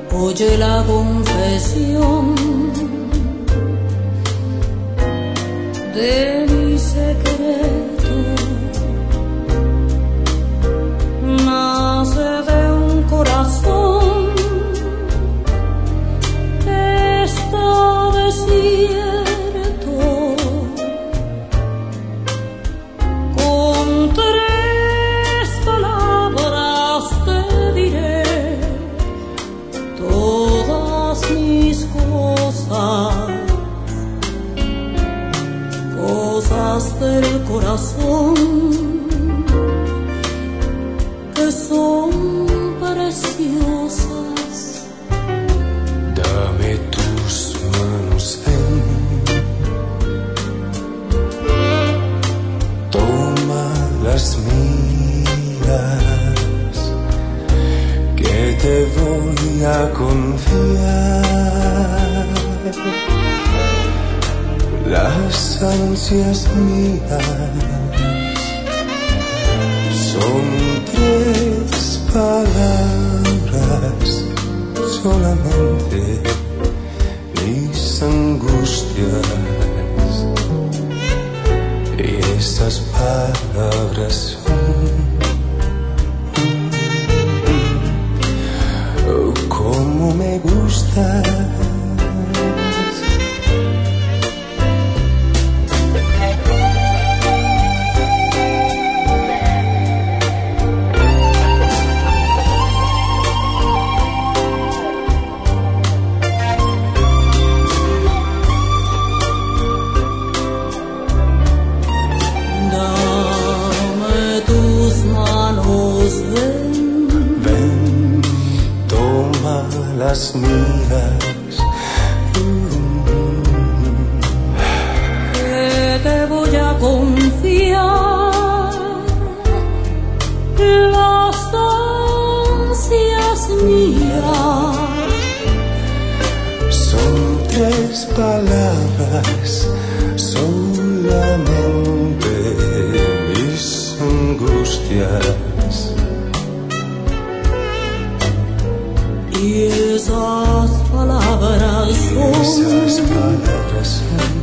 Oye la confesión de mi secreto, nace de un corazón que está desierto. Con tres palabras te diré todas mis cosas del corazón que son preciosas. Dame tus manos, ven, toma las mías, que te voy a confiar las ansias mías. Son tres palabras solamente, mis angustias, y esas palabras son como me gustas. Ven, toma las mías, que te voy a confiar las ansias mías. Son tres palabras solamente, mis angustias. Y esas palabras son